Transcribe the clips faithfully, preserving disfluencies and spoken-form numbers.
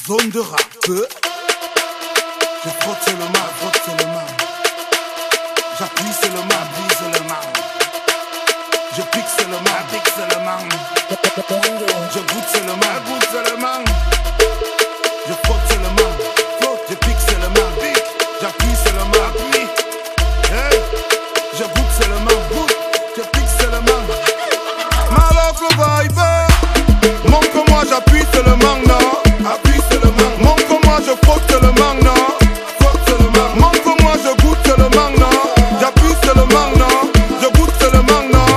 zone de rap. Je frotte seulement, frotte seulement. J'appuie seulement, appuie seulement. Je pique seulement, pique seulement. Je goûte seulement, goûte seulement. Je frotte seulement, frotte, je pique seulement, pique. J'appuie seulement, appuie. Hey, je goûte seulement, goûte, je pique seulement. Malok vibe, montre-moi, j'appuie seulement, non. Appuie seulement, montre-moi, je frotte seulement, non. Frotte seulement, montre-moi, je goûte seulement, non. J'appuie seulement, non. Je goûte seulement, non.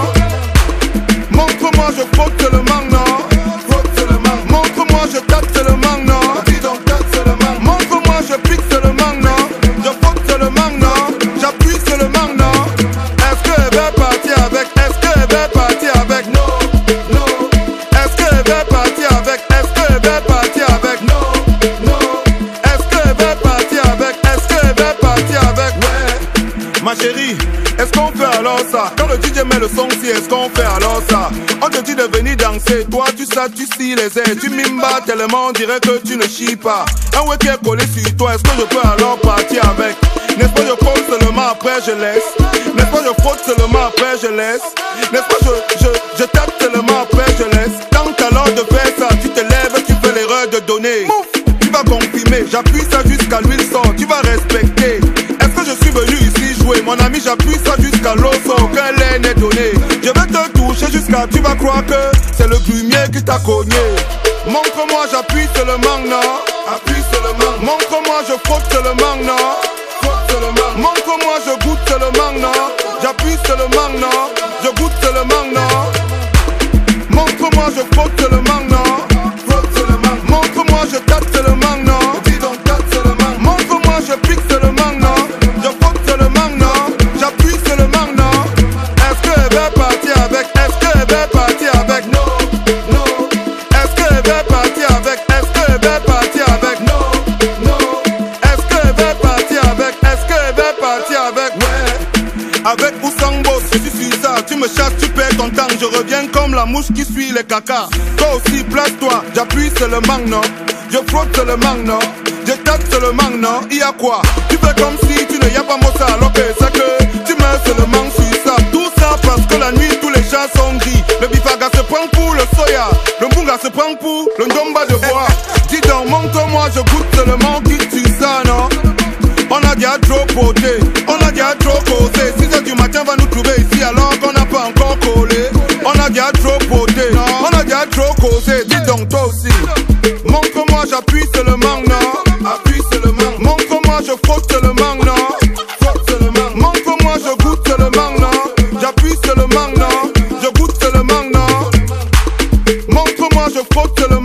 Montre-moi, je frotte seulement, non. Frotte seulement, montre-moi, je tâte seulement, non. Dis donc tâte seulement, montre-moi, je pique seulement, non. Je frotte seulement, non. J'appuie seulement, non. Est-ce qu'elle va partir avec? Est-ce qu'elle va partir avec? Non, non. Est-ce qu'elle va partir avec? Est-ce qu'elle va partir avec? Non, non. Est-ce qu'elle va partir avec? Est-ce qu'elle va partir avec? Ouais. Ma chérie, est-ce qu'on fait alors ça? Quand le D J met le son, si est-ce qu'on fait alors ça? On te dit de venir danser, toi tu sais, tu scies les airs, tu mimbas tellement, on dirait que tu ne chies pas. Un ouais qui est collé sur toi, est-ce que je peux alors partir avec? N'est-ce pas je colle seulement après je laisse? N'est-ce pas je frotte seulement après je laisse? N'est-ce pas je, je, je tape seulement après je laisse? Quand t'as l'heure de faire ça, tu te lèves, tu fais l'erreur de donner. Tu vas confirmer, j'appuie ça jusqu'à l'huile sort, tu vas respecter. Est-ce que je suis venu ici jouer? Mon ami, j'appuie ça jusqu'à l'eau sort, aucun lait n'est donné. Je vais te toucher jusqu'à, tu vas croire que c'est le grumier qui t'a cogné. Montre-moi, j'appuie seulement, non. Appuie seulement. Montre-moi, je frotte seulement, non. Frotte seulement. Montre-moi, je goûte seulement, non. J'appuie seulement, non. Je goûte seulement, non. Montre-moi, je frotte seulement, non. Frotte seulement. Montre-moi, je tâte seulement, non. Dis donc tâte seulement. Montre-moi, je pique seulement, non. Je frotte seulement, non. J'appuie seulement, non. Est-ce qu'elle va partir avec? Est-ce qu'elle va partir avec? Non, non. Est-ce qu'elle va partir avec? Est-ce qu'elle va partir avec? Non, non. Est-ce qu'elle va partir avec? Est-ce qu'elle va partir avec? Ouais. Avec ou sans boss, je suis sur ça. Tu me chasses, tu perds ton temps. Je reviens comme la mouche qui suit les caca. Toi aussi, place-toi. J'appuie seulement, non. Je frotte seulement, non. Je tape seulement, non. Il y a quoi? Tu fais comme si tu ne y a pas moi ça. Alors que c'est que tu mets seulement sur ça. Tout ça parce que la nuit, tous les chats sont gris. Le bifaga se prend pour le soya. Le mbunga se prend pour le ndomba de bois. Dis donc, montre-moi, je goûte seulement qui tu ça, non. On a déjà trop poté, on a déjà trop causé. six heures du matin va nous trouver ici alors qu'on n'a pas encore collé. On a déjà trop poté, on a déjà trop causé. Dis donc toi aussi. Montre-moi, j'appuie seulement, non. Appuie seulement. Montre-moi, je frotte seulement, non. Frotte seulement. Montre-moi, je goûte seulement, non. J'appuie seulement, non. Je goûte seulement, non. Montre-moi, je frotte seulement.